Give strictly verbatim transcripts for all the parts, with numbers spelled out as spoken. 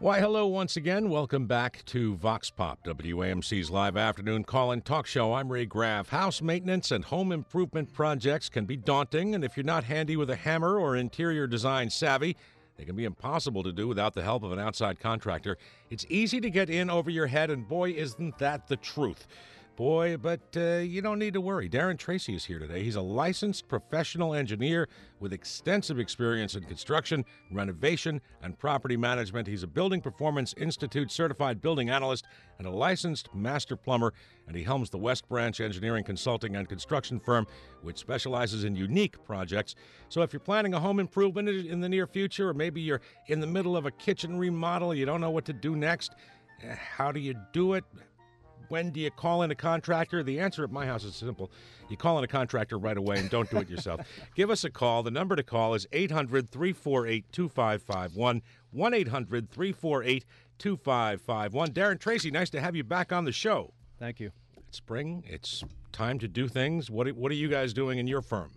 Why, hello once again. Welcome back to Vox Pop, W A M C's live afternoon call-in talk show. I'm Ray Graff. House maintenance and home improvement projects can be daunting, and if you're not handy with a hammer or interior design savvy, they can be impossible to do without the help of an outside contractor. It's easy to get in over your head, and boy, isn't that the truth. Boy, but uh, you don't need to worry. Darren Tracy is here today. He's a licensed professional engineer with extensive experience in construction, renovation, and property management. He's a Building Performance Institute certified building analyst and a licensed master plumber, and he helms the West Branch Engineering Consulting and Construction firm, which specializes in unique projects. So if you're planning a home improvement in the near future, or maybe you're in the middle of a kitchen remodel, you don't know what to do next, how do you do it? When do you call in a contractor? The answer at my house is simple. You call in a contractor right away and don't do it yourself. Give us a call. The number to call is eight hundred, three four eight, two five five one, one eight hundred, three four eight, two five five one. Darren Tracy, nice to have you back on the show. Thank you. It's spring. It's time to do things. What, what are you guys doing in your firm?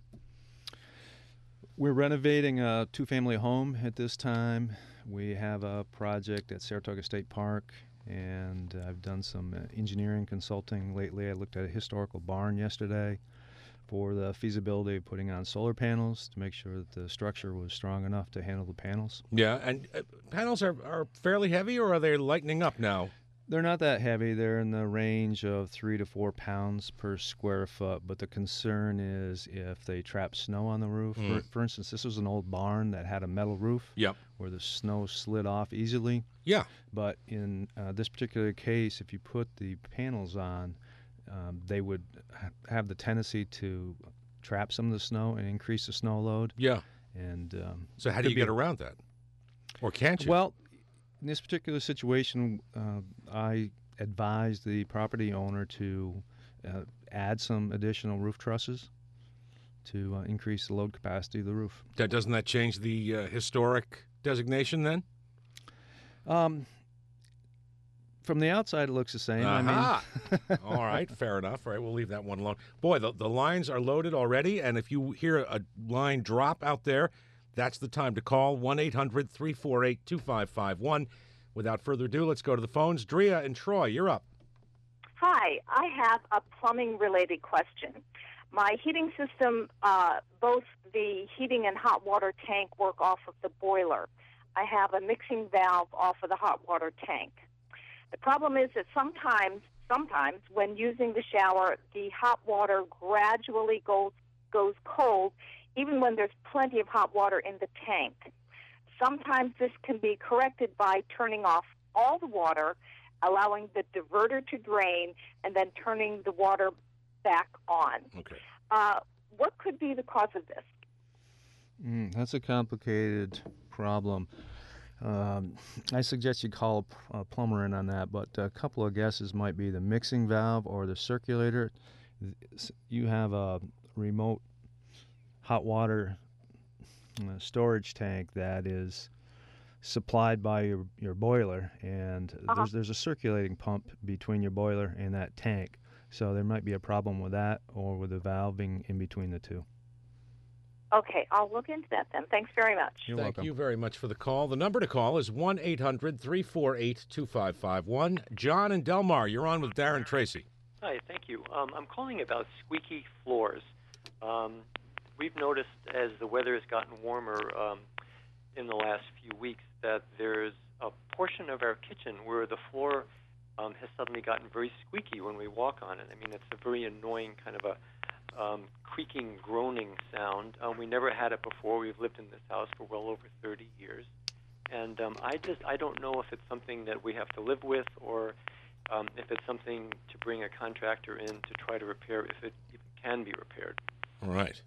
We're renovating a two-family home at this time. We have a project at Saratoga State Park, and I've done some engineering consulting lately. I looked at a historical barn yesterday for the feasibility of putting on solar panels to make sure that the structure was strong enough to handle the panels. Yeah, and uh, panels are, are fairly heavy, or are they lightening up now? They're not that heavy. They're in the range of three to four pounds per square foot, but the concern is if they trap snow on the roof. Mm. For, for instance, this was an old barn that had a metal roof yep. where the snow slid off easily. Yeah. But in uh, this particular case, if you put the panels on, um, they would ha- have the tendency to trap some of the snow and increase the snow load. Yeah. And um, so how do you get around that? Or can't you? Well, in this particular situation, uh, I advised the property owner to uh, add some additional roof trusses to uh, increase the load capacity of the roof. That, doesn't that change the uh, historic designation then? Um, from the outside, it looks the same. Uh-huh. I mean, all right, fair enough. All right, we'll leave that one alone. Boy, the, the lines are loaded already, and if you hear a line drop out there, that's the time to call, one eight hundred, three four eight, two five five one. Without further ado, let's go to the phones. Drea and Troy, you're up. Hi, I have a plumbing-related question. My heating system, uh, both the heating and hot water tank work off of the boiler. I have a mixing valve off of the hot water tank. The problem is that sometimes, sometimes when using the shower, the hot water gradually goes goes cold, even when there's plenty of hot water in the tank. Sometimes this can be corrected by turning off all the water, allowing the diverter to drain, and then turning the water back on. Okay. Uh, what could be the cause of this? Mm, that's a complicated problem. Um, I suggest you call a plumber in on that, but a couple of guesses might be the mixing valve or the circulator. You have a remote hot water uh, storage tank that is supplied by your, your boiler, and uh-huh. there's there's a circulating pump between your boiler and that tank. So there might be a problem with that or with the valving in between the two. Okay, I'll look into that then. Thanks very much. You're Thank welcome. you very much for the call. The number to call is one eight hundred, three four eight, two five five one. John and Delmar, you're on with Darren Tracy. Hi, thank you. Um, I'm calling about squeaky floors. Um, we've noticed as the weather has gotten warmer um, in the last few weeks that there's a portion of our kitchen where the floor um, has suddenly gotten very squeaky when we walk on it. I mean, it's a very annoying kind of a um, creaking, groaning sound. Um, we never had it before. We've lived in this house for well over thirty years. And um, I just I don't know if it's something that we have to live with or um, if it's something to bring a contractor in to try to repair if it even can be repaired. All right.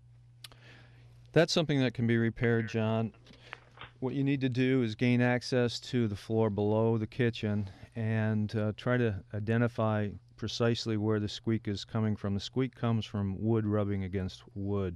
That's something that can be repaired, John. What you need to do is gain access to the floor below the kitchen and uh, try to identify precisely where the squeak is coming from. The squeak comes from wood rubbing against wood.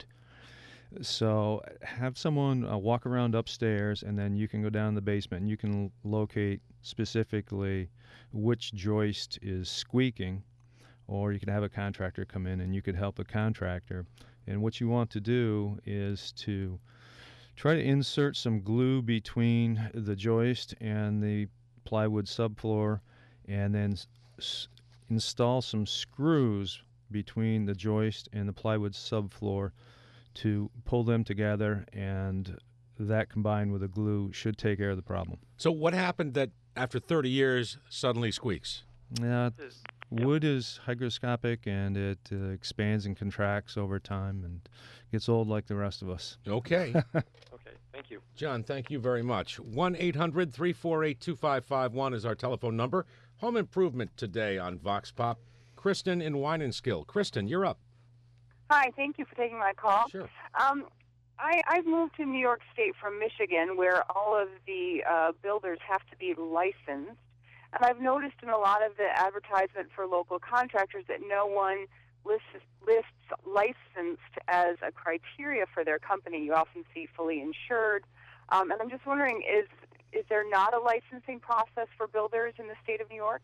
So have someone uh, walk around upstairs, and then you can go down in the basement and you can locate specifically which joist is squeaking, or you can have a contractor come in and you could help a contractor. And what you want to do is to try to insert some glue between the joist and the plywood subfloor, and then s- install some screws between the joist and the plywood subfloor to pull them together, and that combined with the glue should take care of the problem. So what happened that after thirty years suddenly squeaks? Yeah, wood is hygroscopic, and it uh, expands and contracts over time and gets old like the rest of us. Okay. Okay, thank you. John, thank you very much. one eight hundred three four eight two five five one is our telephone number. Home improvement today on Vox Pop. Kristen in Winenskill. Kristen, you're up. Hi, thank you for taking my call. Sure. Um, I, I've moved to New York State from Michigan, where all of the uh, builders have to be licensed. And I've noticed in a lot of the advertisement for local contractors that no one lists, lists licensed as a criteria for their company. You often see fully insured. Um, and I'm just wondering, is is there not a licensing process for builders in the state of New York?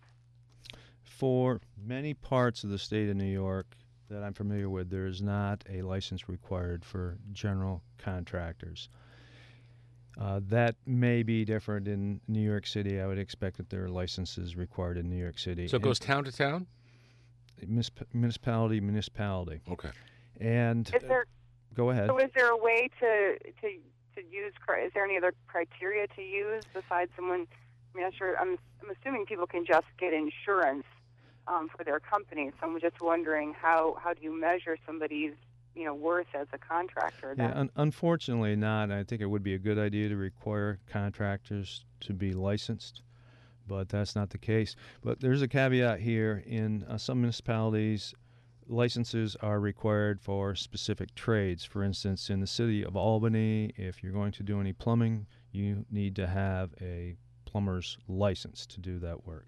For many parts of the state of New York that I'm familiar with, there is not a license required for general contractors. Uh, that may be different in New York City. I would expect that there are licenses required in New York City. So it goes town to town? Municip- municipality, municipality. Okay. And Is there go ahead. so is there a way to to to use? cri- Is there any other criteria to use besides someone? I mean, I'm sure. I'm I'm assuming people can just get insurance um, for their company. So I'm just wondering how how do you measure somebody's you know worth as a contractor? Yeah, then? un- unfortunately not. I think it would be a good idea to require contractors to be licensed, but that's not the case. But there's a caveat here. In uh, some municipalities, licenses are required for specific trades. For instance, in the city of Albany, if you're going to do any plumbing, you need to have a plumber's license to do that work.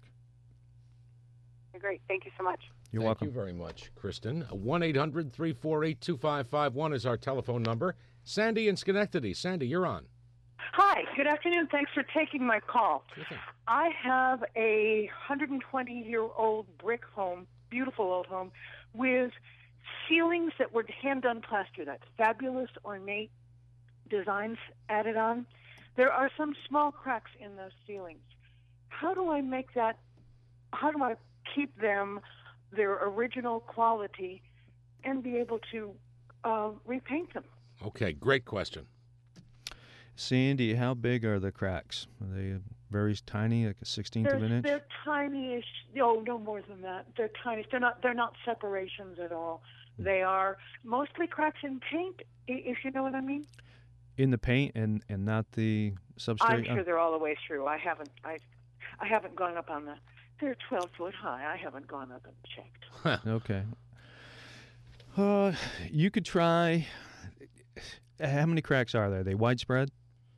Great. Thank you so much. You're Thank welcome. you very much, Kristen. one eight hundred three four eight two five five one is our telephone number. Sandy in Schenectady. Sandy, you're on. Hi, good afternoon. Thanks for taking my call. Sure thing. I have a one hundred twenty year old brick home, beautiful old home, with ceilings that were hand-done plaster. That's fabulous, ornate designs added on. There are some small cracks in those ceilings. How do I make that, how do I keep them their original quality and be able to uh, repaint them? Okay, great question. Sandy, how big are the cracks? Are they very tiny, like a sixteenth They're, of an inch? they're tiny-ish. No, no more than that. They're tiny. They're not. They're not separations at all. They are mostly cracks in paint, i- if you know what I mean. In the paint and, and not the substrate? I'm sure they're all the way through. I haven't. I, I haven't gone up on the. They're twelve foot high. I haven't gone up and checked. Okay. Uh, you could try. How many cracks are there? Are they widespread?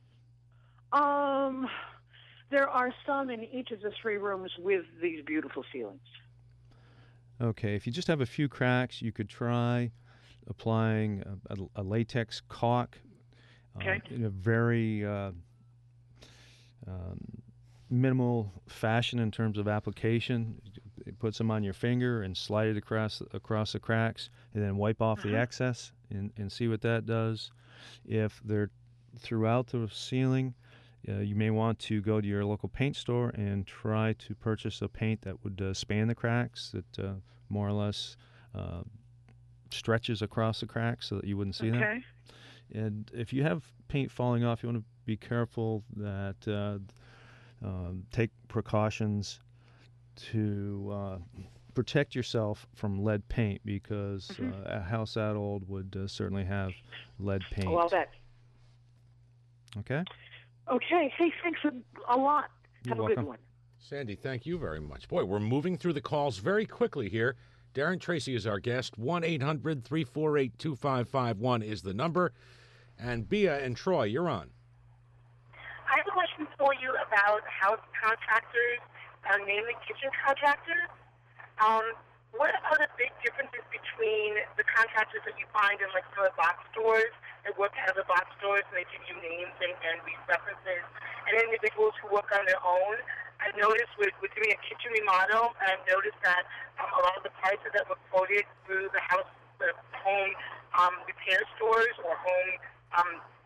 Um, there are some in each of the three rooms with these beautiful ceilings. Okay. If you just have a few cracks, you could try applying a, a, a latex caulk uh, Okay. in a very uh, um, minimal fashion in terms of application. Put some on your finger and slide it across across the cracks, and then wipe off the Uh-huh. excess and, and see what that does. If they're throughout the ceiling, uh, you may want to go to your local paint store and try to purchase a paint that would uh, span the cracks, that uh, more or less uh, stretches across the cracks so that you wouldn't see them. Okay. And if you have paint falling off, you want to be careful that uh, um, take precautions to uh, protect yourself from lead paint, because Mhm. uh, a house that old would uh, certainly have lead paint. Well, that. Okay? Okay. Hey, thanks a, a lot. You're Have a welcome. good one. Sandy, thank you very much. Boy, we're moving through the calls very quickly here. Darren Tracy is our guest. one eight hundred three four eight two five five one is the number. And Bia and Troy, you're on. I have a question for you about house contractors, uh, namely kitchen contractors. Um, what are the big differences between the contractors that you find in like some of the box stores that work out of the box stores and they give you names and, and references, and individuals who work on their own? I noticed with, with doing a kitchen remodel, I've noticed that um, a lot of the prices that were quoted through the house, the home um, repair stores or home um,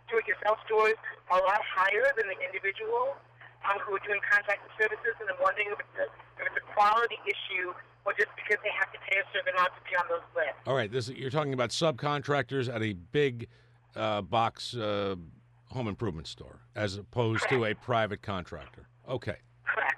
do-it-yourself stores are a lot higher than the individual um, who are doing contracted services, and I'm wondering if it's, a, if it's a quality issue or just because they have to pay a certain amount to be on those lists. All right, this you're talking about subcontractors at a big uh, box uh, home improvement store as opposed Correct. to a private contractor. Okay. Correct.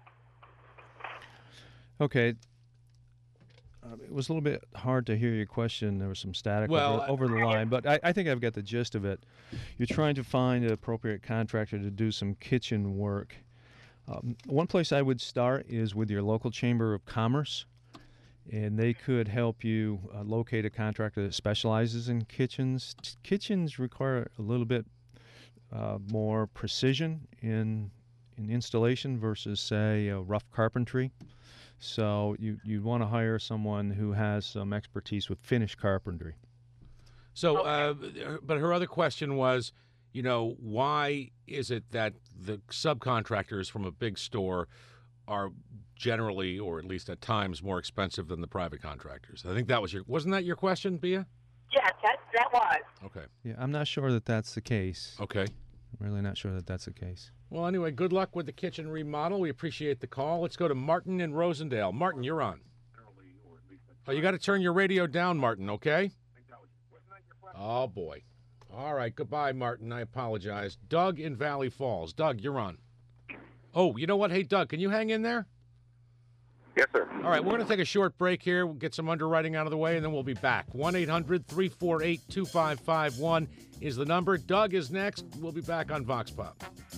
Okay. Uh, it was a little bit hard to hear your question. There was some static Well, over, over the line, but I, I think I've got the gist of it. You're trying to find an appropriate contractor to do some kitchen work. Um, one place I would start is with your local Chamber of Commerce, and they could help you uh, locate a contractor that specializes in kitchens. Kitchens require a little bit uh, more precision in in installation versus, say, uh, rough carpentry. So you you want to hire someone who has some expertise with finished carpentry. So, uh, but her other question was, you know, why is it that the subcontractors from a big store are generally, or at least at times, more expensive than the private contractors? I think that was your, wasn't that your question, Bia? Yes, that, that was. Okay. Yeah, I'm not sure that that's the case. Okay. I'm really not sure that that's the case. Well, anyway, good luck with the kitchen remodel. We appreciate the call. Let's go to Martin in Rosendale. Martin, you're on. Oh, you got to turn your radio down, Martin, okay? Oh, boy. All right, goodbye, Martin. I apologize. Doug in Valley Falls. Doug, you're on. Oh, you know what? Hey, Doug, can you hang in there? Yes, sir. All right, we're going to take a short break here. We'll get some underwriting out of the way, and then we'll be back. one eight hundred three four eight two five five one is the number. Doug is next. We'll be back on Vox Pop.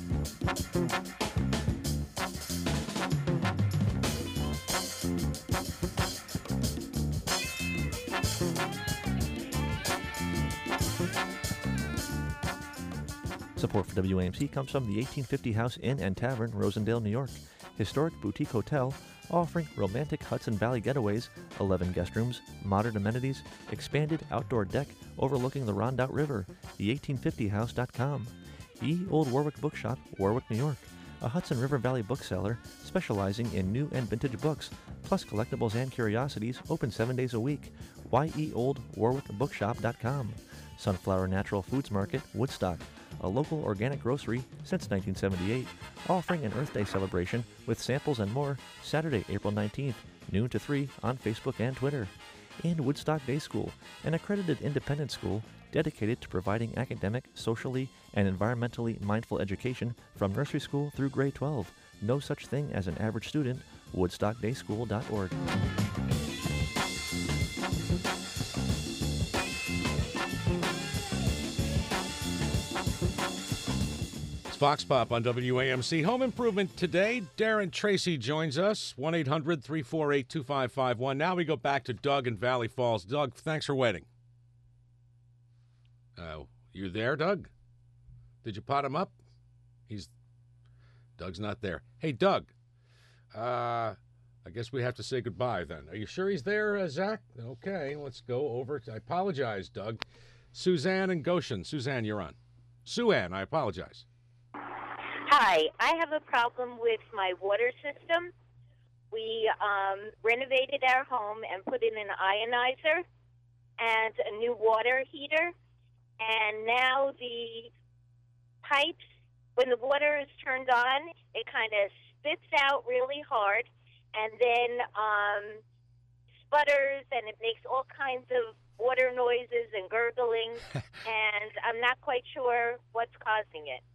Support for W A M C comes from the eighteen fifty House Inn and Tavern, Rosendale, New York. Historic boutique hotel offering romantic Hudson Valley getaways, eleven guest rooms, modern amenities, expanded outdoor deck overlooking the Rondout River. the eighteen fifty house dot com. E. Old Warwick Bookshop, Warwick, New York. A Hudson River Valley bookseller specializing in new and vintage books, plus collectibles and curiosities, open seven days a week. Y E Old Warwick Bookshop dot com. Sunflower Natural Foods Market, Woodstock. A local organic grocery since nineteen seventy-eight, offering an Earth Day celebration with samples and more Saturday, April nineteenth, noon to three on Facebook and Twitter. And Woodstock Day School, an accredited independent school dedicated to providing academic, socially, and environmentally mindful education from nursery school through grade twelve. No such thing as an average student. woodstock day school dot org. Vox Pop on W A M C. Home Improvement today. Darren Tracy joins us. one eight hundred three four eight two five five one. Now we go back to Doug in Valley Falls. Doug, thanks for waiting. Uh, you there, Doug? Did you pot him up? He's Doug's not there. Hey, Doug. Uh, I guess we have to say goodbye then. Are you sure he's there, uh, Zach? Okay, let's go over. I apologize, Doug. Suzanne and Goshen. Suzanne, you're on. Sue-Ann, I apologize. Hi, I have a problem with my water system. We um, renovated our home and put in an ionizer and a new water heater. And now the pipes, when the water is turned on, it kind of spits out really hard and then um, sputters, and it makes all kinds of water noises and gurgling. And I'm not quite sure what's causing it.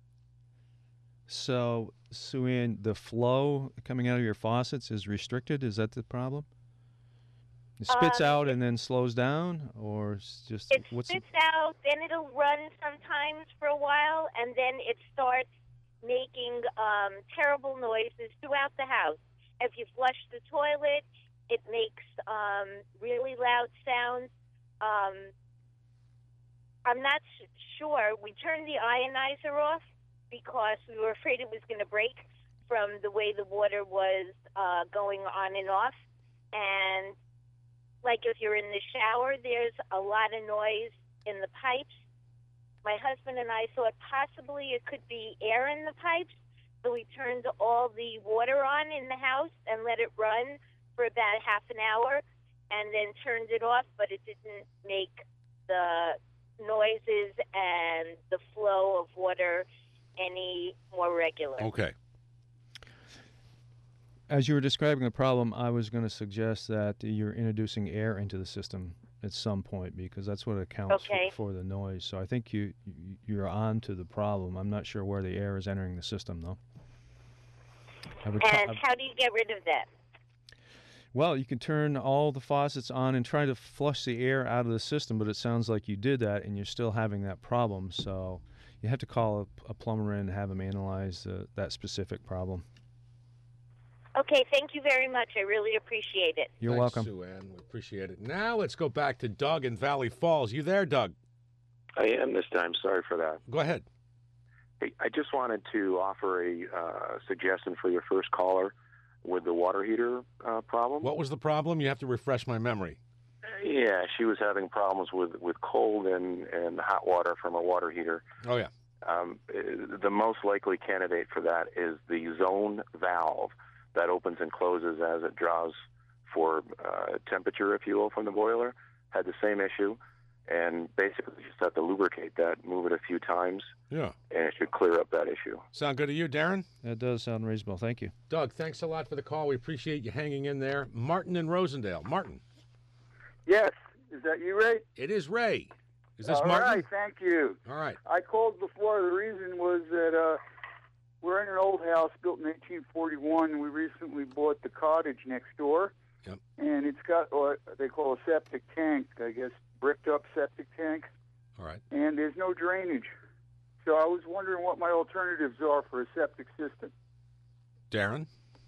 So, Sue-Ann, the flow coming out of your faucets is restricted? Is that the problem? It spits Um, out and then slows down, or it's just It what's spits out, then it'll run sometimes for a while, and then it starts making um, terrible noises throughout the house. If you flush the toilet, it makes um, really loud sounds. Um, I'm not s- sure. We turned the ionizer off because we were afraid it was going to break from the way the water was uh, going on and off. And like if you're in the shower, there's a lot of noise in the pipes. My husband and I thought possibly it could be air in the pipes, so we turned all the water on in the house and let it run for about half an hour and then turned it off, but it didn't make the noises and the flow of water any more regular. Okay. As you were describing the problem, I was going to suggest that you're introducing air into the system at some point, because that's what accounts Okay. for, for the noise. So I think you, you you're on to the problem. I'm not sure where the air is entering the system, though. I would And I- how do you get rid of that? Well, you can turn all the faucets on and try to flush the air out of the system, but it sounds like you did that and you're still having that problem. So you have to call a, a plumber in and have them analyze uh, that specific problem. Okay, thank you very much. I really appreciate it. You're Thanks, welcome. Sue Ann. We appreciate it. Now let's go back to Doug in Valley Falls. You there, Doug? I am this time. Sorry for that. Go ahead. Hey, I just wanted to offer a uh, suggestion for your first caller with the water heater uh, problem. What was the problem? You have to refresh my memory. Yeah, she was having problems with, with cold and, and hot water from a water heater. Oh, yeah. Um, uh, the most likely candidate for that is the zone valve that opens and closes as it draws for uh, temperature, if you will, from the boiler. Had the same issue, and basically you just have to lubricate that, move it a few times, Yeah. and it should clear up that issue. Sound good to you, Darren? That does sound reasonable. Thank you. Doug, thanks a lot for the call. We appreciate you hanging in there. Martin in Rosendale. Martin. Yes. Is that you, Ray? It is Ray. Is this All Martin? right, thank you. All right. I called before. The reason was that uh, we're in an old house built in eighteen forty-one. We recently bought the cottage next door. Yep. And it's got what they call a septic tank, I guess, bricked up septic tank. All right. And there's no drainage. So I was wondering what my alternatives are for a septic system. Darren?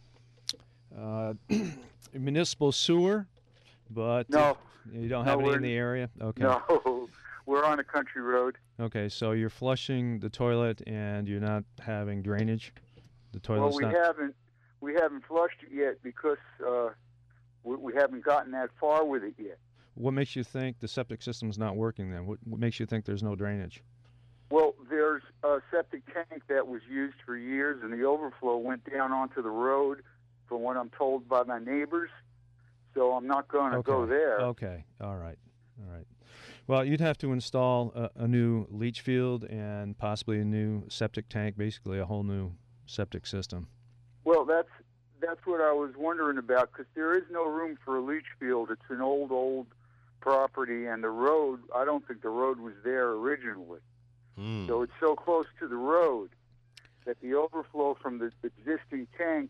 Uh, municipal sewer, but No. uh, you don't have No, any we're- in the area? Okay. No, we're on a country road. Okay, so you're flushing the toilet and you're not having drainage? The Well, toilet's we not... haven't we haven't flushed it yet because uh, we, we haven't gotten that far with it yet. What makes you think the septic system's not working then? What, what makes you think there's no drainage? Well, there's a septic tank that was used for years, and the overflow went down onto the road, from what I'm told by my neighbors. So I'm not going to Okay. go there. Okay, all right, all right. Well, you'd have to install a, a new leach field and possibly a new septic tank, basically a whole new septic system. Well, that's that's what I was wondering about, because there is no room for a leach field. It's an old, old property, and the road, I don't think the road was there originally. Hmm. So it's so close to the road that the overflow from the existing tank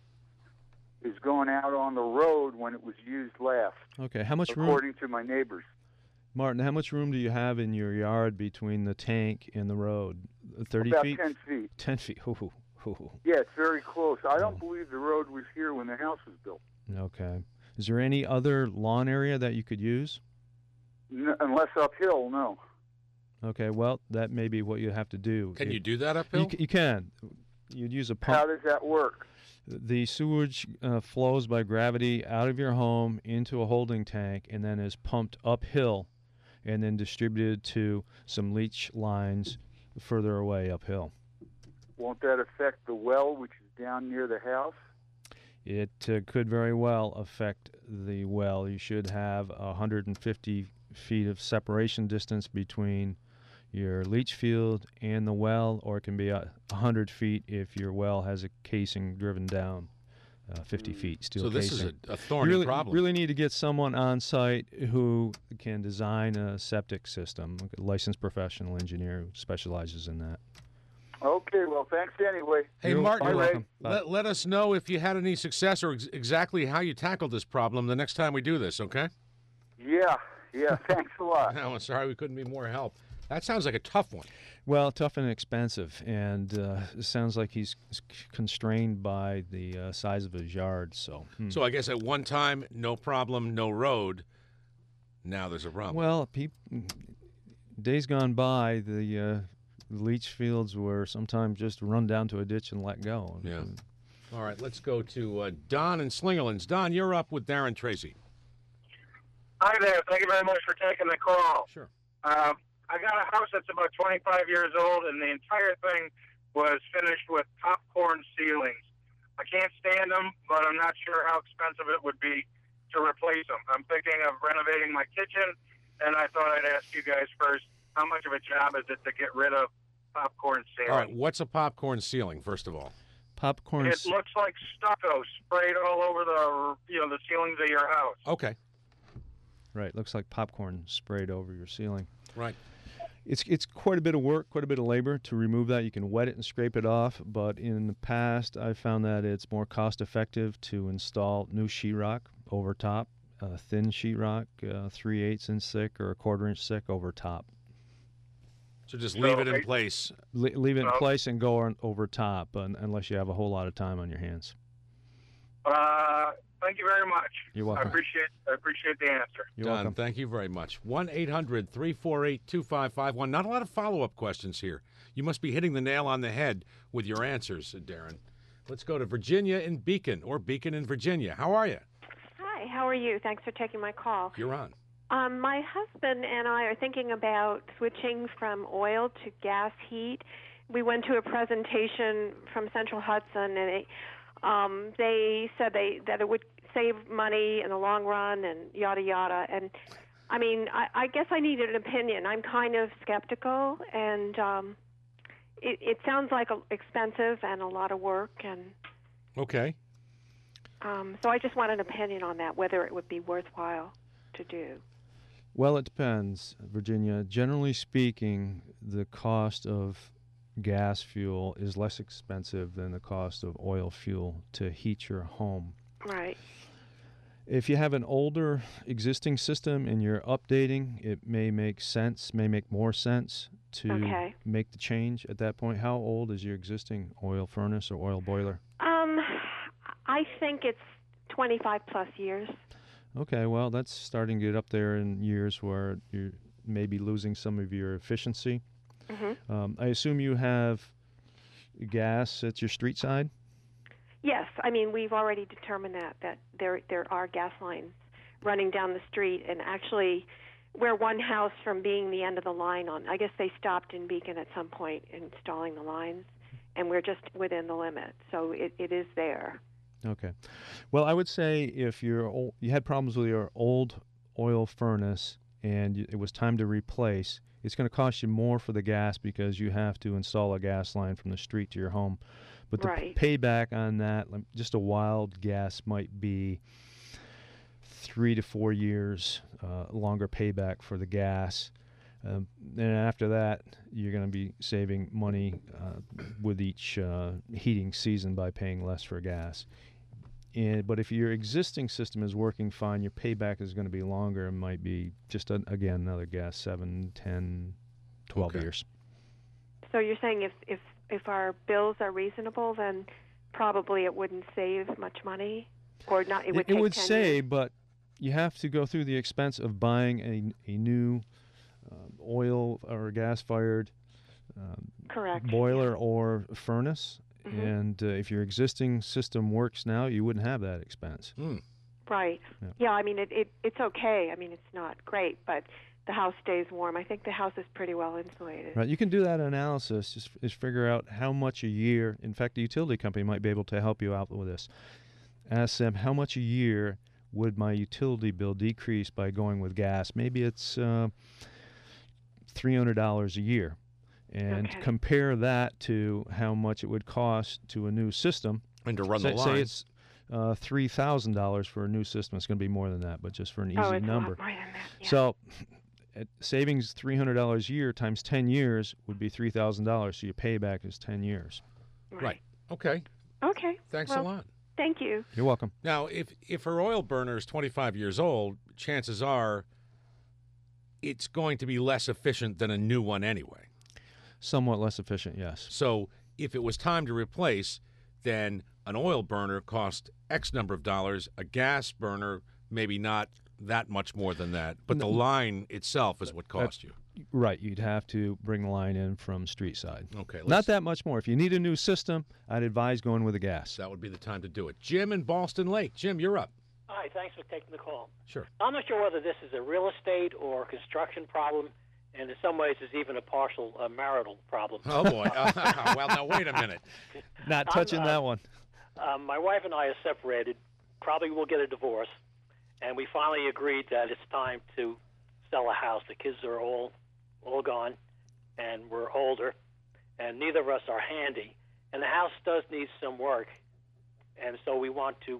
is going out on the road when it was used last, Okay, how much room, according to my neighbors. Martin, how much room do you have in your yard between the tank and the road? thirty About feet? ten feet. ten feet. Ooh, ooh. Yeah, it's very close. I don't believe the road was here when the house was built, Okay. Is there any other lawn area that you could use? N- unless uphill, no. Okay, well, that may be what you have to do. Can It- you do that You, uphill? c- you can. You'd use a pump. How does that work? The sewage uh, flows by gravity out of your home into a holding tank and then is pumped uphill and then distributed to some leach lines further away uphill. Won't that affect the well, which is down near the house? It uh, could very well affect the well. You should have one hundred fifty feet of separation distance between your leach field and the well, or it can be uh, one hundred feet if your well has a casing driven down uh, fifty feet, steel So this casing. is a, a thorny you really, problem. really need to get someone on site who can design a septic system, like a licensed professional engineer who specializes in that. Okay, well, thanks anyway. Hey, You're- Martin, you're welcome. Bye. let, let us know if you had any success or ex- exactly how you tackled this problem the next time we do this, okay? Yeah, yeah, thanks a lot. No, I'm sorry we couldn't be more help. That sounds like a tough one. Well, tough and expensive, and uh, it sounds like he's c- constrained by the uh, size of his yard. So, hmm. So I guess at one time, no problem, no road. Now there's a problem. well, peop- days gone by, the uh, leach fields were sometimes just run down to a ditch and let go. Yeah. All right, let's go to uh, Don in Slingerlands. Don, you're up with Darren Tracy. Hi there. Thank you very much for taking the call. Sure. Um, I got a house that's about twenty-five years old, and the entire thing was finished with popcorn ceilings. I can't stand them, but I'm not sure how expensive it would be to replace them. I'm thinking of renovating my kitchen, and I thought I'd ask you guys first how much of a job is it to get rid of popcorn ceiling? All right, what's a popcorn ceiling, first of all? Popcorn. It looks like stucco sprayed all over the you know the ceilings of your house. Okay. Right, looks like popcorn sprayed over your ceiling. Right. It's it's quite a bit of work, quite a bit of labor to remove that. You can wet it and scrape it off, but in the past I've found that it's more cost effective to install new sheetrock over top, uh, thin sheetrock, uh, three eighths inch thick or a quarter inch thick over top. So just leave it in place. Le- leave it in Oh. place and go on over top, un- unless you have a whole lot of time on your hands. Uh, thank you very much. You're I welcome. appreciate I appreciate the answer. You're Done. welcome. Thank you very much. one eight hundred three four eight two five five one. Not a lot of follow-up questions here. You must be hitting the nail on the head with your answers, Darren. Let's go to Virginia in Beacon, or Beacon in Virginia. How are you? Hi, how are you? Thanks for taking my call. You're on. Um, my husband and I are thinking about switching from oil to gas heat. We went to a presentation from Central Hudson, and it, um, they said they that it would save money in the long run and yada yada. And I mean, I, I guess I needed an opinion. I'm kind of skeptical, and um, it, it sounds like a, expensive and a lot of work, and Okay. um, so I just want an opinion on that, whether it would be worthwhile to do. Well, it depends, Virginia. Generally speaking, the cost of gas fuel is less expensive than the cost of oil fuel to heat your home. Right. If you have an older existing system and you're updating, it may make sense, may make more sense to Okay. make the change at that point. How old is your existing oil furnace or oil boiler? Um, I think it's twenty-five plus years. Okay, well, that's starting to get up there in years where you may be losing some of your efficiency. Mm-hmm. Um, I assume you have gas at your street side? Yes, I mean we've already determined that that there there are gas lines running down the street, and actually we're one house from being the end of the line on. I guess they stopped in Beacon at some point installing the lines, and we're just within the limit, so it, it is there. Okay. Well, I would say if you're old, you had problems with your old oil furnace and you, it was time to replace, it's going to cost you more for the gas because you have to install a gas line from the street to your home. But the Right. payback on that, like, just a wild guess, might be three to four years uh, longer payback for the gas. Um, and after that, you're going to be saving money uh, with each uh, heating season by paying less for gas. And, but if your existing system is working fine, your payback is going to be longer. It might be just, a, again, another guess, seven, ten, twelve Okay. years. So you're saying if if if our bills are reasonable, then probably it wouldn't save much money, or not? It would. It, take would ten save, years. but you have to go through the expense of buying a, a new uh, oil or gas-fired um, Correct. boiler or furnace. Mhm. And uh, if your existing system works now, you wouldn't have that expense. Hmm. Right. Yeah. Yeah. I mean, it, it it's okay. I mean, it's not great, but the house stays warm. I think the house is pretty well insulated. Right, you can do that analysis. Just, just figure out how much a year. In fact, the utility company might be able to help you out with this. Ask them how much a year would my utility bill decrease by going with gas. Maybe it's uh, three hundred dollars a year, and Okay. compare that to how much it would cost to a new system. And to run say, the say lines. it's uh, three thousand dollars for a new system. It's going to be more than that, but just for an easy oh, it's number. a lot more than that. Yeah. So, at savings three hundred dollars a year times ten years would be three thousand dollars. So your payback is ten years. Right. Okay. Okay. Thanks well, a lot. Thank you. You're welcome. Now, if if her oil burner is twenty-five years old, chances are it's going to be less efficient than a new one anyway. Somewhat less efficient, yes. So if it was time to replace, then an oil burner cost X number of dollars. A gas burner, maybe not that much more than that, but the No. line itself is what cost you. Right, you'd have to bring the line in from street side. Okay, Not let's- that much more. If you need a new system, I'd advise going with a gas. That would be the time to do it. Jim in Boston Lake. Jim, you're up. Hi, thanks for taking the call. Sure. I'm not sure whether this is a real estate or construction problem, and in some ways it's even a partial uh, marital problem. Oh, boy. Uh, well, now, wait a minute. Not I'm, touching uh, that one. Uh, my wife and I are separated. Probably will get a divorce, and we finally agreed that it's time to sell a house. The kids are all all gone, and we're older, and neither of us are handy. And the house does need some work, and so we want to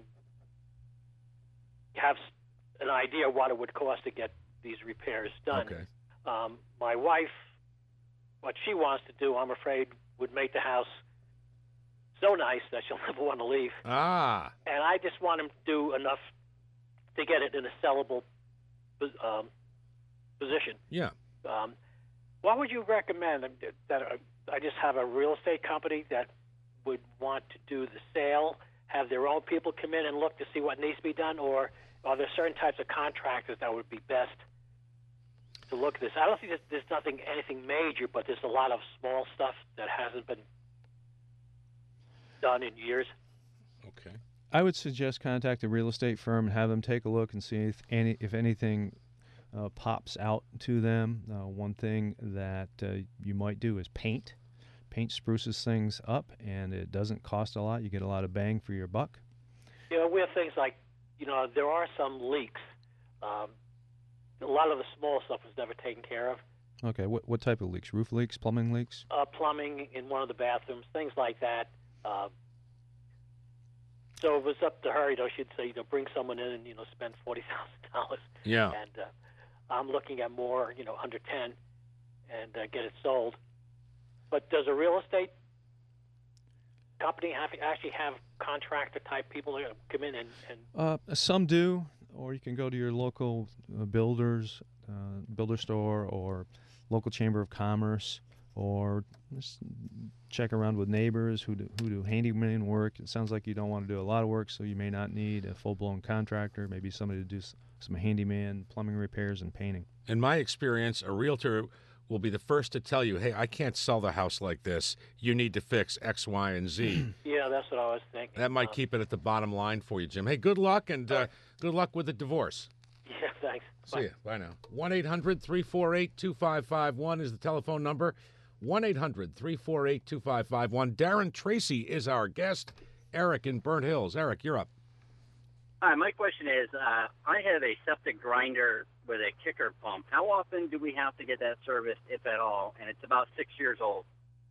have an idea what it would cost to get these repairs done. Okay. Um, my wife, what she wants to do, I'm afraid, would make the house so nice that she'll never want to leave. Ah. And I just want him to do enough to get it in a sellable um, position. Yeah. Um, what would you recommend? That I just have a real estate company that would want to do the sale, have their own people come in and look to see what needs to be done, or are there certain types of contractors that would be best to look at this? I don't think there's, there's nothing, anything major, but there's a lot of small stuff that hasn't been done in years. Okay. I would suggest contact a real estate firm and have them take a look and see if any if anything uh, pops out to them. Uh, one thing that uh, you might do is paint. Paint spruces things up, and it doesn't cost a lot. You get a lot of bang for your buck. You know, we have things like, you know, there are some leaks. Um, a lot of the small stuff was never taken care of. Okay, what what type of leaks? Roof leaks, plumbing leaks? Uh, plumbing in one of the bathrooms, things like that. Uh, so if it was up to her, you know, she'd say, you know, bring someone in and, you know, spend forty thousand dollars. Yeah. And uh, I'm looking at more, you know, under ten, and uh, get it sold. But does a real estate company have actually have contractor type people that come in and, and Uh, some do, or you can go to your local uh, builders, uh, builder store, or local chamber of commerce, or just check around with neighbors who do, who do handyman work. It sounds like you don't want to do a lot of work, so you may not need a full-blown contractor. Maybe somebody to do s- some handyman, plumbing repairs, and painting. In my experience, a realtor will be the first to tell you, hey, I can't sell the house like this. You need to fix X, Y, and Z. yeah, that's what I was thinking. That might Uh, keep it at the bottom line for you, Jim. Hey, good luck, and uh, good luck with the divorce. Yeah, thanks. See ya. Bye now. one eight hundred three four eight two five five one is the telephone number. one eight hundred three four eight two five five one. Darren Tracy is our guest. Eric in Burnt Hills. Eric, you're up. Hi, my question is, uh, I have a septic grinder with a kicker pump. How often do we have to get that serviced, if at all? And it's about six years old.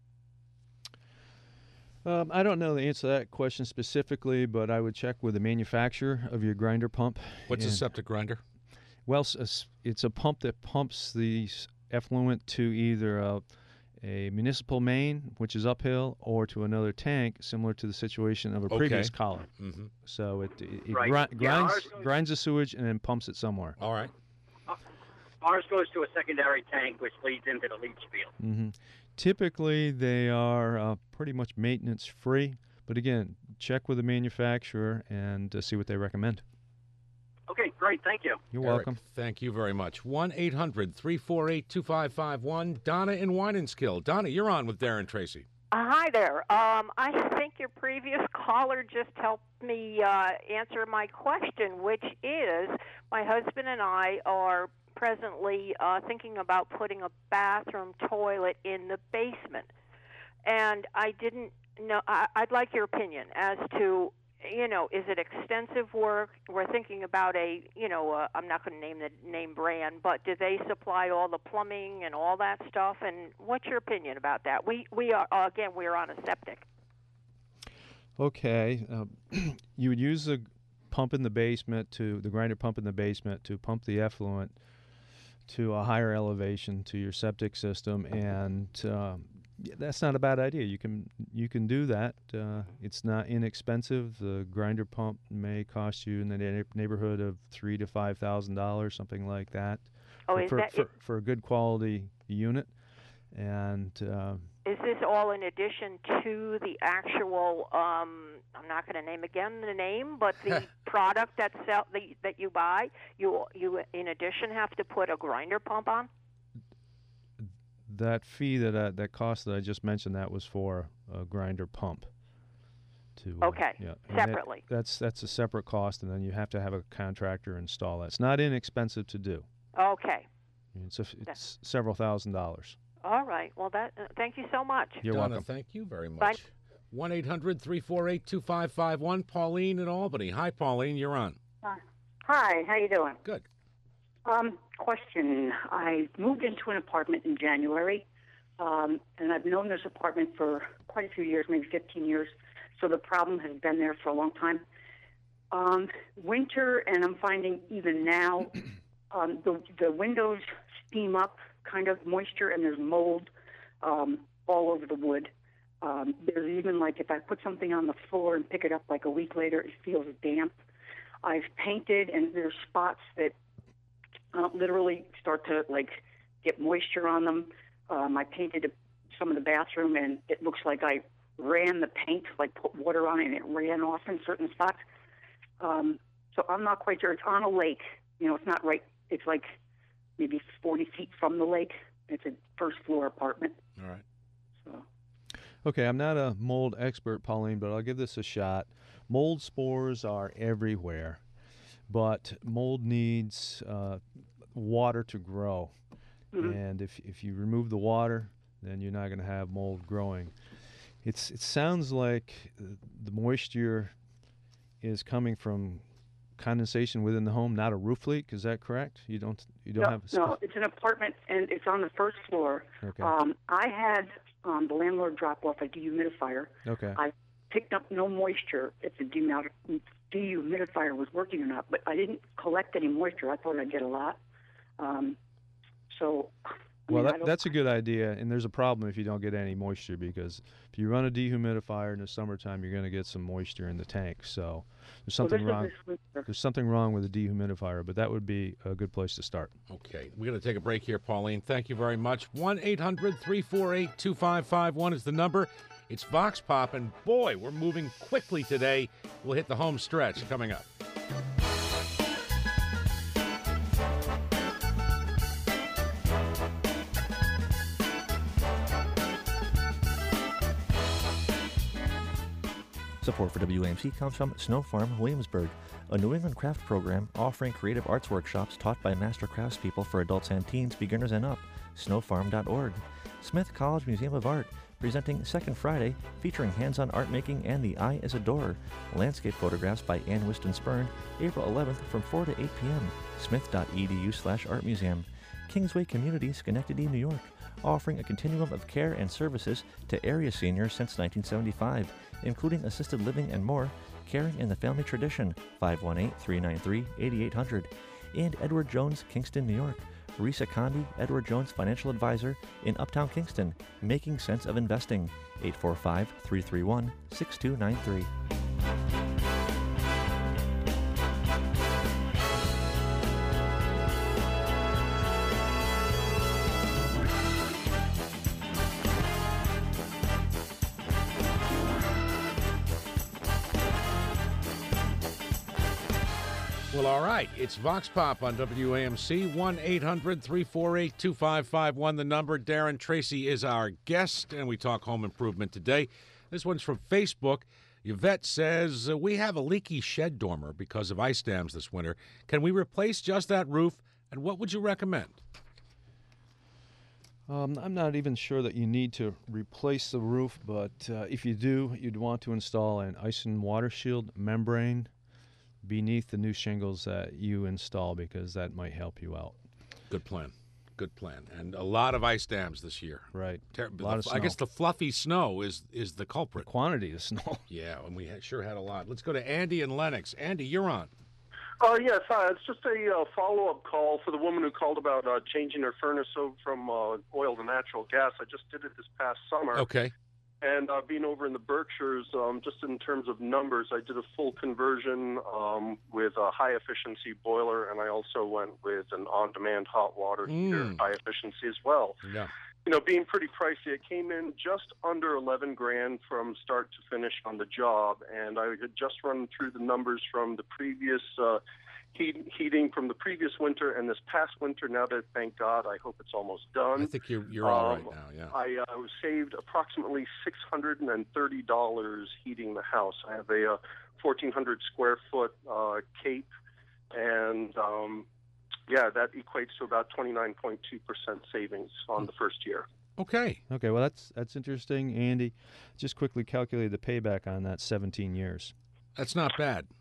Um, I don't know the answer to that question specifically, but I would check with the manufacturer of your grinder pump. What's a And- septic grinder? Well, s- s- it's a pump that pumps the s- effluent to either a, a municipal main, which is uphill, or to another tank, similar to the situation of a Okay. previous collar. Mhm. So it, it, it Right. gri- Yeah, grinds ours goes- grinds the sewage and then pumps it somewhere. All right. Ours goes to a secondary tank, which leads into the leach field. hmm Typically, they are uh, pretty much maintenance free, but again, check with the manufacturer and uh, see what they recommend. Okay, great. Thank you. You're Eric, welcome. Thank you very much. one eight hundred three four eight two five five one. Donna in Winenskill. Donna, you're on with Darren Tracy. Uh, hi there. Um, I think your previous caller just helped me uh, answer my question, which is my husband and I are presently uh, thinking about putting a bathroom toilet in the basement. And I didn't know, I, I'd like your opinion as to, you know, is it extensive work? We're thinking about a, you know, uh, I'm not going to name the name brand, but do they supply all the plumbing and all that stuff? And what's your opinion about that? We we are uh, again we're on a septic. Okay, uh, you would use the pump in the basement to the grinder pump in the basement to pump the effluent to a higher elevation to your septic system, and um, yeah, that's not a bad idea. You can you can do that. Uh, it's not inexpensive. The grinder pump may cost you in the na- neighborhood of three to five thousand dollars, something like that. Oh, for, is for, that- for, for a good quality unit, and uh, Is this all in addition to the actual? Um, I'm not going to name again the name, but the product that sell the, that you buy. You you in addition have to put a grinder pump on. that fee that uh, that cost that I just mentioned, that was for a grinder pump. To uh, Okay, yeah, and that- separately. that's that's a separate cost, and then you have to have a contractor install that. It's not inexpensive to do. Okay. It's a, it's several thousand dollars. All right. Well, that. Uh, thank you so much. You're Donna, welcome. thank you very much. Bye. one eight hundred three four eight two five five one. Pauline in Albany. Hi, Pauline. You're on. Uh, hi, how you doing? Good. Um, question. I moved into an apartment in January, um, and I've known this apartment for quite a few years, maybe fifteen years, so the problem has been there for a long time. Um, winter, and I'm finding even now, um, the, the windows steam up, kind of moisture, and there's mold um, all over the wood. Um, there's even, like, if I put something on the floor and pick it up like a week later, it feels damp. I've painted, and there's spots that uh, literally start to, like, get moisture on them. Um, I painted a, some of the bathroom, and it looks like I ran the paint, like put water on it, and it ran off in certain spots. Um, so I'm not quite sure. It's on a lake. You know, it's not right. It's like maybe forty feet from the lake. It's a first-floor apartment. All right. So. Okay, I'm not a mold expert, Pauline, but I'll give this a shot. Mold spores are everywhere, but mold needs uh, water to grow. Mm-hmm. And if if you remove the water, then you're not going to have mold growing. It's it sounds like the moisture is coming from condensation within the home, not a roof leak. Is that correct? You don't you don't no, have a no. It's an apartment, and it's on the first floor. Okay. Um, I had um, the landlord drop off a dehumidifier. Okay. I picked up no moisture if the dehumidifier was working or not, but I didn't collect any moisture. I thought I'd get a lot. Um, so. I Well, mean, that, that's a good idea, and there's a problem if you don't get any moisture, because if you run a dehumidifier in the summertime, you're going to get some moisture in the tank. So there's something well, wrong. There's something wrong with the dehumidifier, but that would be a good place to start. Okay, we're going to take a break here, Pauline. Thank you very much. one eight hundred three four eight two five five one is the number. It's Vox Pop, and boy, we're moving quickly today. We'll hit the home stretch coming up. Support for W A M C comes from Snow Farm Williamsburg, a New England craft program offering creative arts workshops taught by master craftspeople for adults and teens, beginners and up. snow farm dot org. Smith College Museum of Art, presenting Second Friday, featuring hands-on art making and The Eye is a Door. Landscape photographs by Ann Whiston Spurn, April eleventh from four to eight p.m. smith dot e d u slash art museum. Kingsway Community, Schenectady, New York, offering a continuum of care and services to area seniors since nineteen seventy-five, including assisted living and more, caring in the family tradition, five one eight, three nine three, eight eight zero zero. And Edward Jones, Kingston, New York. Risa Condi, Edward Jones Financial Advisor in Uptown Kingston, making sense of investing, eight four five, three three one, six two nine three. Well, all right. It's Vox Pop on W A M C. one eight hundred three four eight two five five one, the number. Darren Tracy is our guest, and we talk home improvement today. This one's from Facebook. Yvette says, uh, we have a leaky shed dormer because of ice dams this winter. Can we replace just that roof, and what would you recommend? Um, I'm not even sure that you need to replace the roof, but uh, if you do, you'd want to install an ice and water shield membrane beneath the new shingles that you install, because that might help you out. Good plan. Good plan. And a lot of ice dams this year. Right. Ter- a lot the, of snow. I guess the fluffy snow is is the culprit. The quantity of snow. Yeah, and we ha- sure had a lot. Let's go to Andy and Lennox. Andy, you're on. Oh, uh, yes. Uh, it's just a uh, follow-up call for the woman who called about uh, changing her furnace over from uh, oil to natural gas. I just did it this past summer. Okay. And uh, being over in the Berkshires, um, just in terms of numbers, I did a full conversion um, with a high-efficiency boiler, and I also went with an on-demand hot water heater, Mm. high efficiency as well. Yeah. You know, being pretty pricey, it came in just under eleven grand from start to finish on the job, and I had just run through the numbers from the previous uh, heat, heating from the previous winter and this past winter. Now that, thank God, I hope it's almost done. I think you're you're all right Um, now, yeah. I uh, saved approximately six hundred thirty dollars heating the house. I have a uh, fourteen hundred square foot uh, cape, and um, yeah, that equates to about twenty-nine point two percent savings on the first year. Okay. Okay, well, that's that's interesting, Andy. Just quickly calculate the payback on that, seventeen years. That's not bad.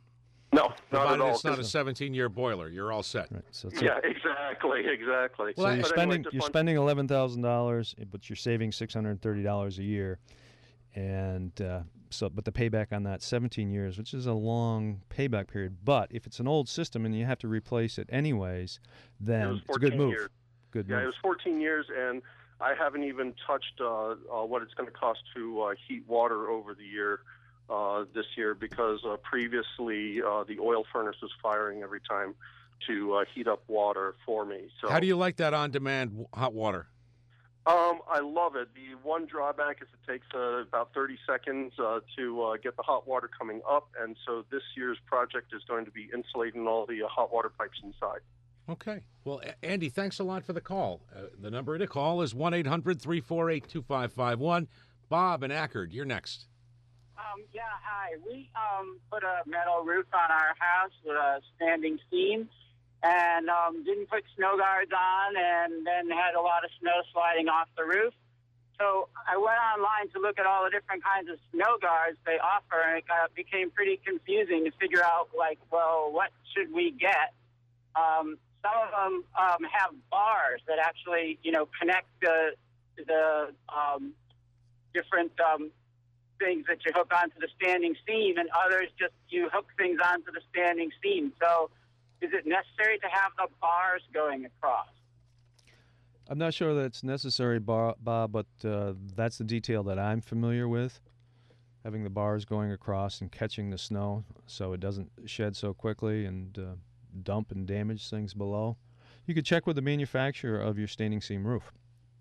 No, not Provided at all. it's not a seventeen-year boiler. You're all set. Right, so Yeah, exactly, exactly. So you're But spending anyway, just you're want- spending eleven thousand dollars, but you're saving six hundred and thirty dollars a year, and uh, so but the payback on that seventeen years, which is a long payback period. But if it's an old system and you have to replace it anyways, It then was it's a good fourteen move. Years. Good yeah, move. it was fourteen years, and I haven't even touched uh, uh, what it's going to cost to uh, heat water over the year uh, this year because uh, previously uh, the oil furnace was firing every time to uh, heat up water for me. So How do you like that on-demand w- hot water? Um, I love it. The one drawback is it takes uh, about thirty seconds uh, to uh, get the hot water coming up, and so this year's project is going to be insulating all the uh, hot water pipes inside. Okay. Well, A- Andy, thanks a lot for the call. Uh, the number to call is one eight hundred three four eight two five five one. Bob and Ackerd, you're next. Um, yeah, hi. We um, put a metal roof on our house with a standing seam and um, didn't put snow guards on and then had a lot of snow sliding off the roof. So I went online to look at all the different kinds of snow guards they offer, and it got, became pretty confusing to figure out, like, well, what should we get? Um, some of them um, have bars that actually, you know, connect the, the um, different um, things that you hook onto the standing seam, and others just you hook things onto the standing seam. So is it necessary to have the bars going across? I'm not sure that it's necessary, Bob, but uh, that's the detail that I'm familiar with, having the bars going across and catching the snow so it doesn't shed so quickly and uh, dump and damage things below. You could check with the manufacturer of your standing seam roof.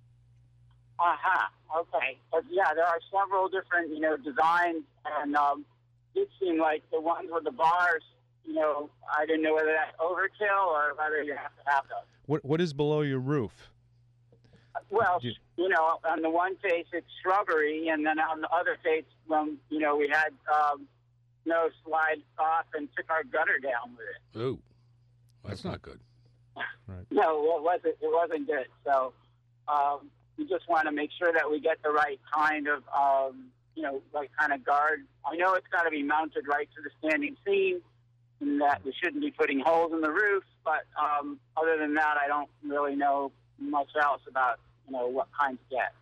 Uh-huh. Okay. But yeah, there are several different, you know, designs, and um, it seemed like the ones with the bars, you know, I didn't know whether that's overkill or whether you have to have those. What What is below your roof? Well, you know, on the one face it's shrubbery, and then on the other face, when you know we had um, snow slide off and took our gutter down with it. Ooh, that's not good. Right. No, it wasn't. It wasn't good. So um, we just want to make sure that we get the right kind of, um, you know, right kind of guard. I know it's got to be mounted right to the standing seam, and that we shouldn't be putting holes in the roof. But um, other than that, I don't really know much else about, you know, what kind to get.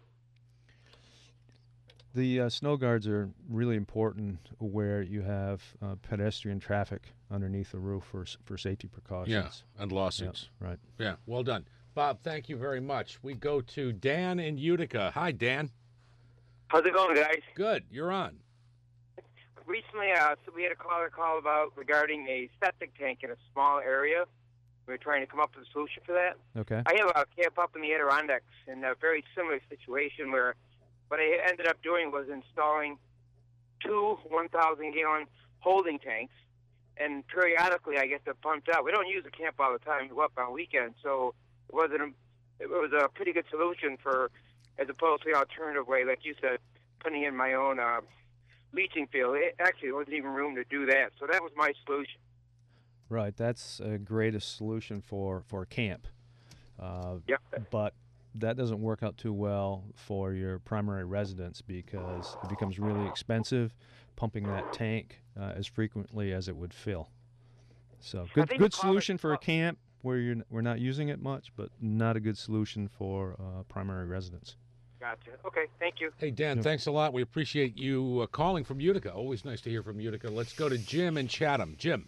The uh, snow guards are really important where you have uh, pedestrian traffic underneath the roof for for safety precautions. Yeah, and lawsuits. Yeah, right. Yeah, well done. Bob, thank you very much. We go to Dan in Utica. Hi, Dan. How's it going, guys? Good. You're on. Recently, uh, so we had a caller call about regarding a septic tank in a small area. We were trying to come up with a solution for that. Okay. I have a camp up in the Adirondacks in a very similar situation where what I ended up doing was installing two one thousand gallon holding tanks, and periodically I get them pumped out. We don't use the camp all the time. We go up on weekends, so it wasn't. A, it was a pretty good solution for, as opposed to the alternative way, like you said, putting in my own uh, leaching field. It, actually, there wasn't even room to do that, so that was my solution. Right, that's a greatest solution for, for camp. Uh, yep. But that doesn't work out too well for your primary residence because it becomes really expensive pumping that tank uh, as frequently as it would fill. So good good solution for a camp where you're, we're not using it much, but not a good solution for uh, primary residence. Gotcha. Okay, thank you. Hey, Dan, thanks a lot. We appreciate you uh, calling from Utica. Always nice to hear from Utica. Let's go to Jim in Chatham. Jim.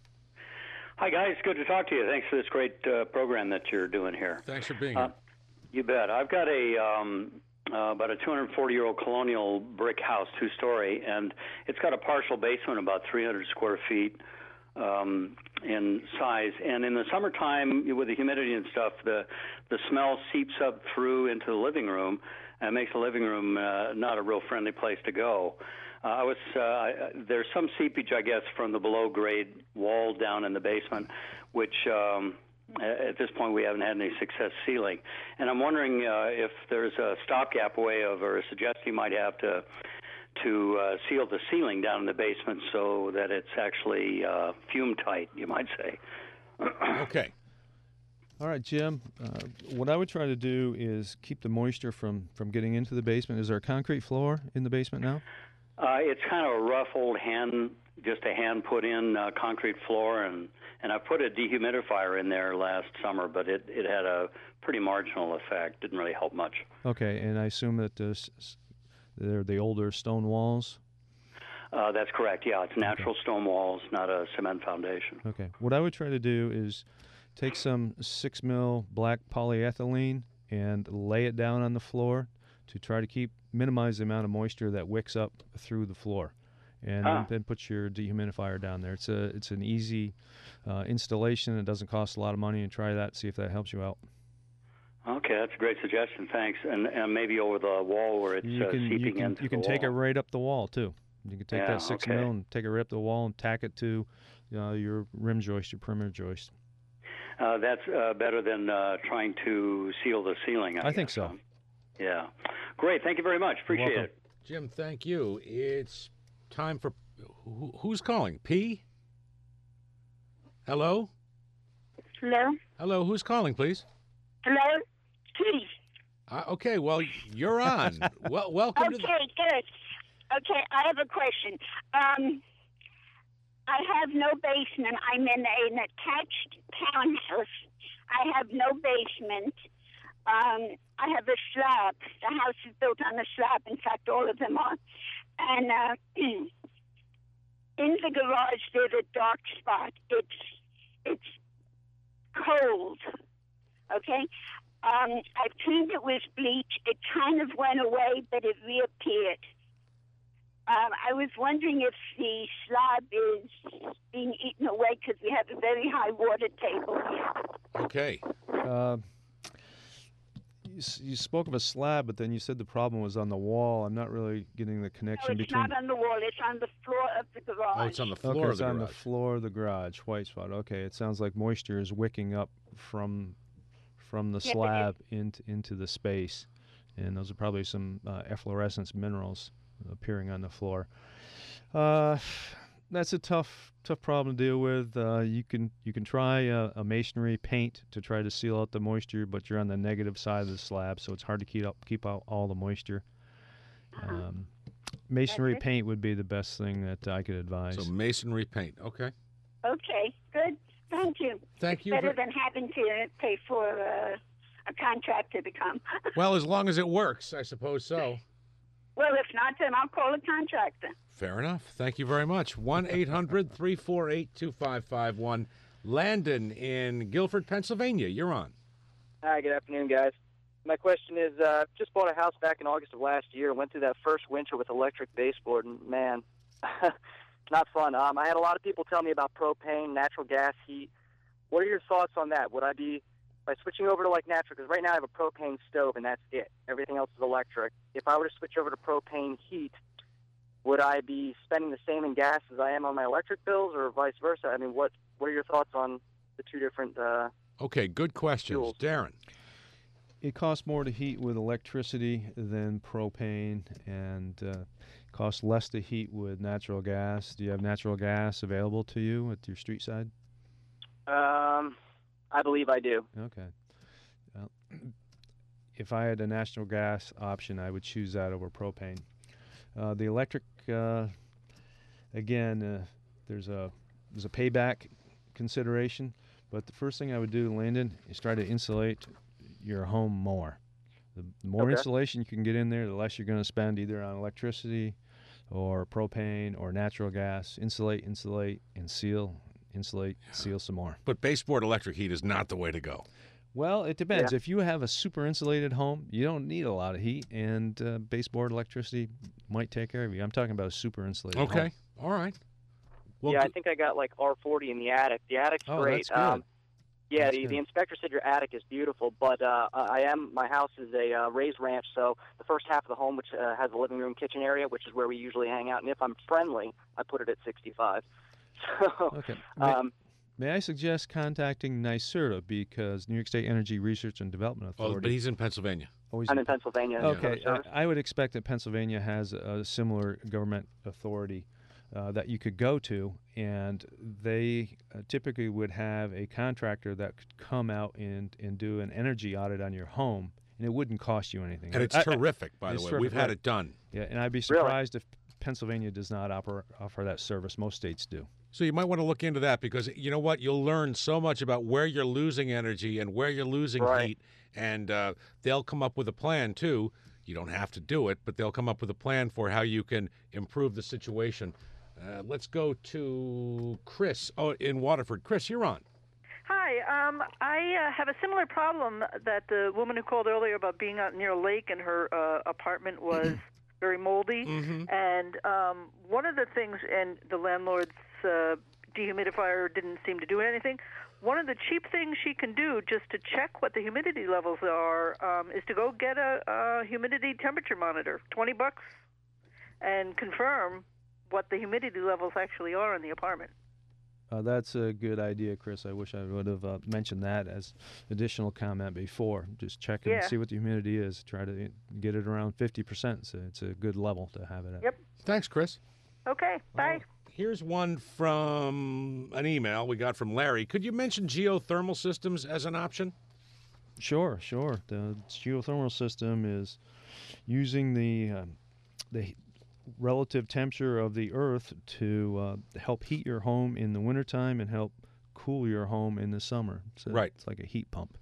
Hi, guys. Good to talk to you. Thanks for this great uh, program that you're doing here. Thanks for being uh, here. You bet. I've got a um, uh, about a two hundred forty-year-old colonial brick house, two-story, and it's got a partial basement, about three hundred square feet um, in size. And in the summertime, with the humidity and stuff, the the smell seeps up through into the living room and makes the living room uh, not a real friendly place to go. Uh, I was uh, there's some seepage, I guess, from the below-grade wall down in the basement, which um, at this point we haven't had any success sealing. And I'm wondering uh, if there's a stopgap way of, or a suggestion you might have to to uh, seal the ceiling down in the basement so that it's actually uh, fume-tight, you might say. Okay. All right, Jim. Uh, what I would try to do is keep the moisture from, from getting into the basement. Is there a concrete floor in the basement now? Uh, it's kind of a rough old hand, just a hand put in uh, concrete floor, and, and I put a dehumidifier in there last summer, but it, it had a pretty marginal effect. Didn't really help much. Okay, and I assume that this, they're the older stone walls? Uh, that's correct, yeah. It's natural okay. stone walls, not a cement foundation. Okay. What I would try to do is take some six mil black polyethylene and lay it down on the floor to try to keep minimize the amount of moisture that wicks up through the floor, and ah. then, then put your dehumidifier down there. It's a it's an easy uh, installation. It doesn't cost a lot of money, and try that. See if that helps you out. Okay, that's a great suggestion. Thanks. And, and maybe over the wall where it's you can, uh, seeping you can, into You can the take wall. it right up the wall too. You can take yeah, that six okay. mil and take it right up the wall and tack it to uh, your rim joist, your perimeter joist. Uh, that's uh, better than uh, trying to seal the ceiling. I, I think so. Um, yeah. Great. Thank you very much. Appreciate it. Jim, thank you. It's time for... Who, who's calling? P? Hello? Hello? Hello, who's calling, please? Hello? Kitty. Uh, okay, well, you're on. well, welcome okay, to the... good. Okay, I have a question. Um, I have no basement. I'm in an attached townhouse. I have no basement. Um, I have a slab. The house is built on a slab. In fact, all of them are. And uh, in the garage, there's a dark spot. It's it's cold. Okay. Um, I cleaned it with bleach. It kind of went away, but it reappeared. Um, I was wondering if the slab is being eaten away because we have a very high water table here. Okay. Uh, you, you spoke of a slab, but then you said the problem was on the wall. I'm not really getting the connection No, it's between... not on the wall. It's on the floor of the garage. Oh, it's on the floor okay, of it's the on garage. the floor of the garage, white spot. Okay, it sounds like moisture is wicking up from from the Yes, it slab into into the space, and those are probably some uh, efflorescence minerals appearing on the floor. Uh, that's a tough tough problem to deal with. Uh, you can you can try a, a masonry paint to try to seal out the moisture, but you're on the negative side of the slab, so it's hard to keep up keep out all the moisture. Um, masonry paint would be the best thing that I could advise. So masonry paint, okay. Okay, good. Thank you. Thank it's you better for- than having to pay for uh, a contractor to come. Well, as long as it works, I suppose so. Well, if not, then I'll call a contractor. Fair enough. Thank you very much. one eight hundred three four eight two five five one. Landon in Guilford, Pennsylvania. You're on. Hi, good afternoon, guys. My question is, uh, just bought a house back in August of last year. Went through that first winter with electric baseboard, and man, not fun. Um, I had a lot of people tell me about propane, natural gas heat. What are your thoughts on that? Would I be, by switching over to like natural, because right now I have a propane stove and that's it. Everything else is electric. If I were to switch over to propane heat, would I be spending the same in gas as I am on my electric bills, or vice versa? I mean, what what are your thoughts on the two different uh, Okay, good questions. fuels? Darren. It costs more to heat with electricity than propane, and uh, costs less to heat with natural gas. Do you have natural gas available to you at your street side? Um, I believe I do. Okay. Well, if I had a natural gas option, I would choose that over propane. Uh, the electric, uh, again, uh, there's a there's a payback consideration, but the first thing I would do, Landon, is try to insulate your home more. The more Okay. insulation you can get in there, the less you're going to spend either on electricity or propane or natural gas. Insulate, insulate, and seal. Insulate, seal some more. But baseboard electric heat is not the way to go. Well, it depends. Yeah. If you have a super insulated home, you don't need a lot of heat, and uh, baseboard electricity might take care of you. I'm talking about a super insulated home. Okay, all right. Well, yeah, I think I got like R forty in the attic. The attic's Oh, great. that's good. Um, yeah, That's the, good. the inspector said your attic is beautiful, but uh, I am my house is a uh, raised ranch, so the first half of the home, which uh, has a living room, kitchen area, which is where we usually hang out, and if I'm friendly, I put it at sixty-five. So, Okay. May, um, may I suggest contacting NYSERDA, because New York State Energy Research and Development Oh, Authority. but he's in Pennsylvania. Oh, he's I'm in Pennsylvania. Okay, Yeah. I, I would expect that Pennsylvania has a similar government authority uh, that you could go to, and they uh, typically would have a contractor that could come out and, and do an energy audit on your home, and it wouldn't cost you anything. And it's I- I- terrific, by the it's way. terrific, We've had right. it done. Yeah, and I'd be surprised if Pennsylvania does not offer, offer that service. Most states do. So you might want to look into that because, you know what, you'll learn so much about where you're losing energy and where you're losing Right. heat, and uh, they'll come up with a plan, too. You don't have to do it, but they'll come up with a plan for how you can improve the situation. Uh, let's go to Chris oh, in Waterford. Chris, you're on. Hi, um, I uh, have a similar problem that the woman who called earlier about being out near a lake and her uh, apartment was very moldy. Mm-hmm. And um, one of the things, and the landlord's uh, dehumidifier didn't seem to do anything. One of the cheap things she can do just to check what the humidity levels are um, is to go get a, a humidity temperature monitor, twenty bucks, and confirm what the humidity levels actually are in the apartment. Uh, that's a good idea, Chris. I wish I would have uh, mentioned that as additional comment before. Just check and Yeah. see what the humidity is. Try to get it around fifty percent. So it's a good level to have it at. Yep. Thanks, Chris. Okay, bye. Here's one from an email we got from Larry. Could you mention geothermal systems as an option? Sure, sure. The geothermal system is using the uh, the relative temperature of the earth to uh, help heat your home in the wintertime and help cool your home in the summer. So Right. It's like a heat pump.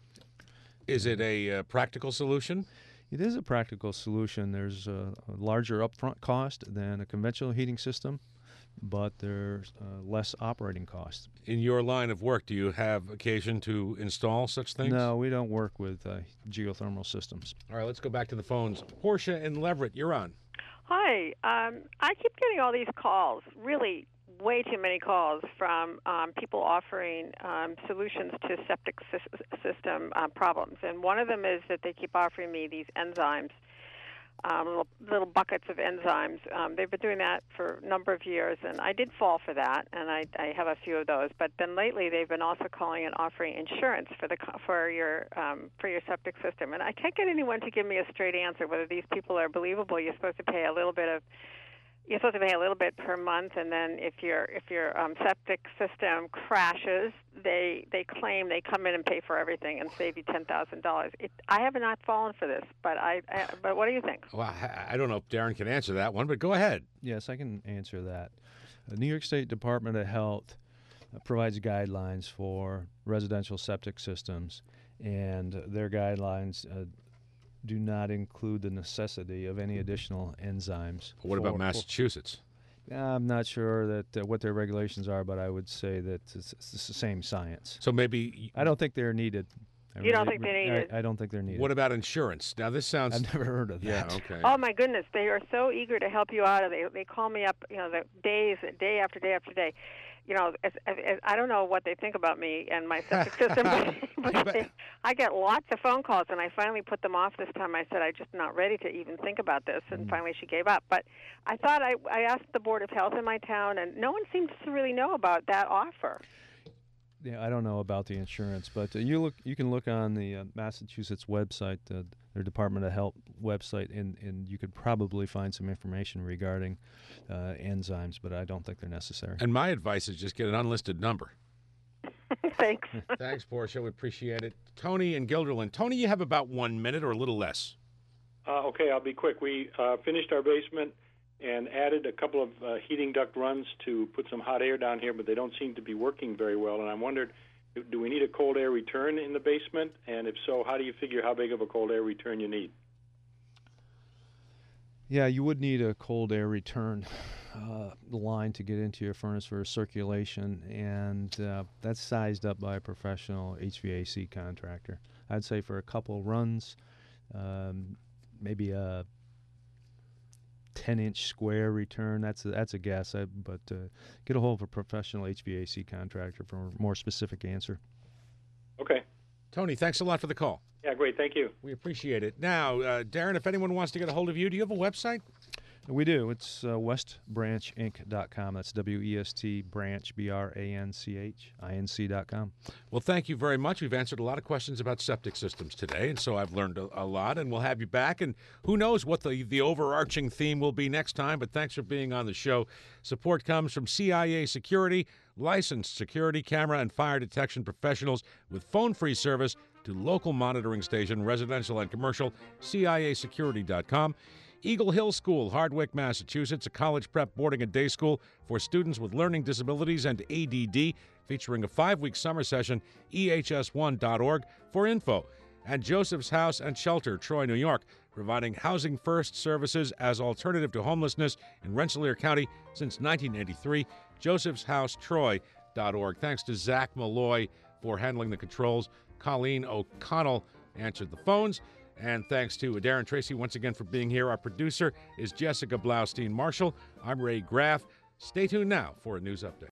Is it a uh, practical solution? It is a practical solution. There's a, a larger upfront cost than a conventional heating system, but there's uh, less operating cost. In your line of work, do you have occasion to install such things? No, we don't work with uh, geothermal systems. All right, let's go back to the phones. Portia in Leverett, you're on. Hi. Um, I keep getting all these calls, really way too many calls from um, people offering um, solutions to septic sy- system uh, problems. And one of them is that they keep offering me these enzymes, um, little, little buckets of enzymes. Um, they've been doing that for a number of years, and I did fall for that, and I, I have a few of those. But then lately, they've been also calling and offering insurance for the co- for your um, for your septic system. And I can't get anyone to give me a straight answer whether these people are believable. You're supposed to pay a little bit of You're supposed to pay a little bit per month, and then if your if your um, septic system crashes, they they claim they come in and pay for everything and save you ten thousand dollars. I have not fallen for this, but I, I but what do you think? Well, I I don't know if Darren can answer that one, but go ahead. Yes, I can answer that. The New York State Department of Health uh, provides guidelines for residential septic systems, and their guidelines uh, do not include the necessity of any additional enzymes. What about for- Massachusetts? For, I'm not sure that uh, what their regulations are, but I would say that it's, it's the same science. So maybe I don't think they're needed. I You don't really- think they're needed? I, I don't think they're needed. What about insurance? Now, this sounds... I've never heard of Yeah, that. okay. Oh my goodness, they are so eager to help you out. They they call me up, you know, the days, day after day after day. You know, as, as, I don't know what they think about me and my septic system, but, but they, I get lots of phone calls, and I finally put them off this time. I said I'm just not ready to even think about this, and finally she gave up. But I thought I I asked the Board of Health in my town, and no one seems to really know about that offer. Yeah, I don't know about the insurance, but uh, you look. You can look on the uh, Massachusetts website, uh, their Department of Health website, and, and you could probably find some information regarding uh, enzymes, but I don't think they're necessary. And my advice is just get an unlisted number. Thanks. Thanks, Portia. We appreciate it. Tony and Guilderland. Tony, you have about one minute or a little less. Uh, okay, I'll be quick. We uh, finished our basement and added a couple of uh, heating duct runs to put some hot air down here, but they don't seem to be working very well. And I wondered, do we need a cold air return in the basement? And if so, how do you figure how big of a cold air return you need? Yeah, you would need a cold air return uh, line to get into your furnace for circulation, and uh, that's sized up by a professional H V A C contractor. I'd say for a couple runs, um, maybe a ten-inch square return. That's a, that's a guess, I, but uh, get a hold of a professional H V A C contractor for a more specific answer. Okay. Tony, thanks a lot for the call. Yeah, great. Thank you. We appreciate it. Now, uh, Darren, if anyone wants to get a hold of you, do you have a website? We do. It's uh, west branch inc dot com. That's W E S T branch, B R A N C H I N C dot com. Well, thank you very much. We've answered a lot of questions about septic systems today, and so I've learned a, a lot, and we'll have you back. And who knows what the, the overarching theme will be next time, but thanks for being on the show. Support comes from C I A Security, licensed security camera and fire detection professionals with phone-free service to local monitoring station, residential and commercial, C I A security dot com. Eagle Hill School, Hardwick, Massachusetts, a college prep boarding and day school for students with learning disabilities and A D D, featuring a five-week summer session, E H S one dot org for info. And Joseph's House and Shelter, Troy, New York, providing housing first services as alternative to homelessness in Rensselaer County since nineteen eighty-three, josephs house troy dot org. Thanks to Zach Malloy for handling the controls. Colleen O'Connell answered the phones. And thanks to Darren Tracy once again for being here. Our producer is Jessica Blaustein-Marshall. I'm Ray Graff. Stay tuned now for a news update.